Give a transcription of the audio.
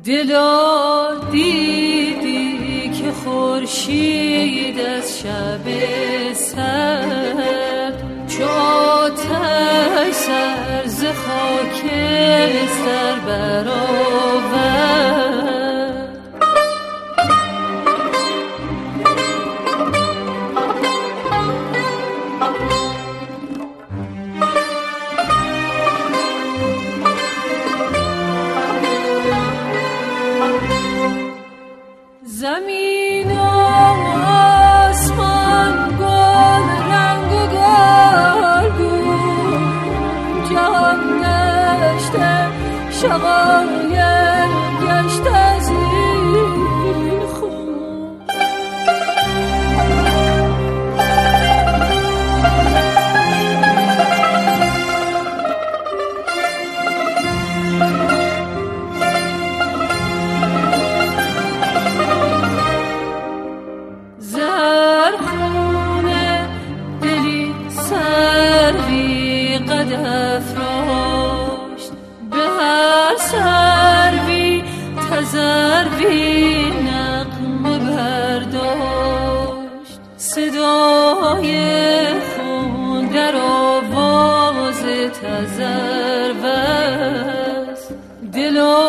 دلا دیدی که خورشید از شب سرد چو آتش سر ز خاکستر برآورد. زمین و آسمان گل رنگ و گلگون جهان گشته شقایق گشت از این خون. زرخونه دلی سروی قد افراشت به هر سروی تذروی نغمه برداشت. صدای خون در آواز تذرو است. دل